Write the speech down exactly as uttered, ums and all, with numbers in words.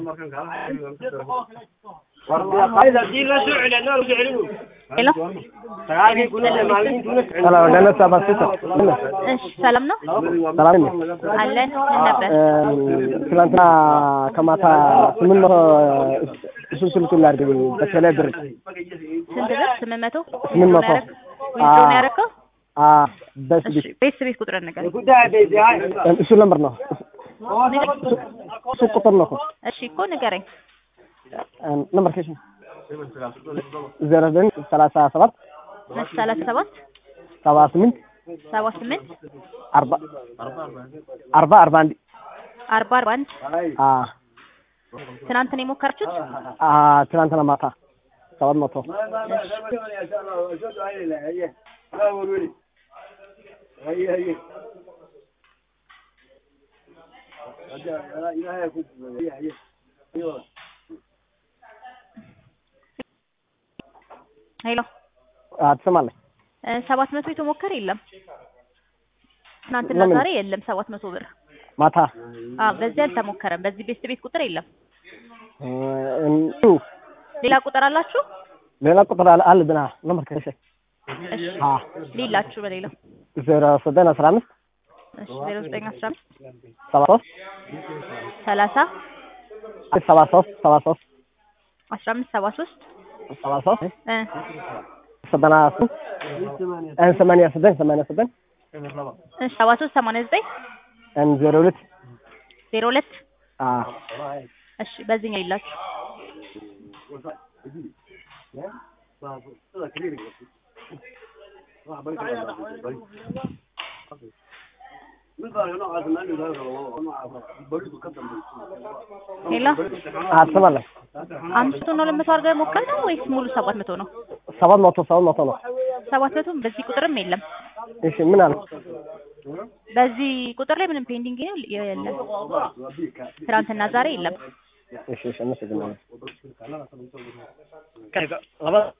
هذا دي لا سعر لنا وسعره ሄሎ تعالي كنا معلمين تونس ሰላም ደህና ሰባት ስልሳ እሺ ሰላም ነው ሰላም ነው አለን ምን ነበር ትናንትና ከማታ ስምንት መቶ እሱ ስልክ ላድርግ በተለይ ድርጅ ስንት ብር ስምንት መቶ ስምንት መቶ ዊዝድሮው ያደረከው አ በስ እሺ ቤት ቤት ቁጥር ነገር ጉዳይ ቤት ያይ እሱ ነምበር ነው እሱ ቁጥር ነው እሺ እኮ ንገረኝ ነምበር ከሽ ዜሮ ዘጠኝ ሰላሳ ሰባት ሰላሳ ሰባት ሰባ ስምንት ሰባ ስምንት አርባ አርባ አርባ አንድ አርባ አርባ አንድ አ ትናንት ነው የሞከራችሁት አ ትናንትና ማታ ሰባት መቶ ሄሎ አትሰማለህ ሰባት መቶ የተሞከረ የለም ትናንትና ዛሬ የለም ሰባት መቶ ብር ማታ አ በዚህ አልተሞከረም በዚህ ቤት ቤት ቁጥር የለም እንቱ ሌላ ቁጥር አላችሁ ሌላ ቁጥር አለ ብና ነምበር ከሽ እሺ አ ሌላችሁ በሌላ ዜሮ ዘጠኝ አስራ አምስት እሺ ዜሮ ዘጠኝ አስራ አምስት ሰባ ሶስት ሰላሳ ሰባ ሶስት ሰባ ሶስት አስራ አምስት ሰባ ሶስት ሰባ ሶስት እ ሰባና ሶስት እን ሰማንያ ዘጠኝ ሰማንያ ዘጠኝ እሺ ሰባ ሶስት ሰማንያ ዘጠኝ እን ዜሮ ሁለት ዜሮ ሁለት አ እሺ በዚህኛው ይላችሁ ሄሎ አትሰማለህ አምስቱ ነው ለመቶ አድርገህ ሞከርነው ወይስ ሙሉ ሰባት መቶ ነው ሰባት መቶ ሰባት መቶ ነው ሰባት መቶ በዚህ ቁጥርም የለም እሺ ምን አለ በዚህ ቁጥር ላይ ምንም ፔንዲንግ ነው የለም ትናንትና ዛሬ የለም እሺ እሺ አመሰግናለሁ